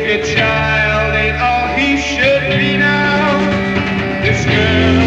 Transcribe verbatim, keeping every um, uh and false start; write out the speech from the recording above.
wicked child ain't all he should be now. This girl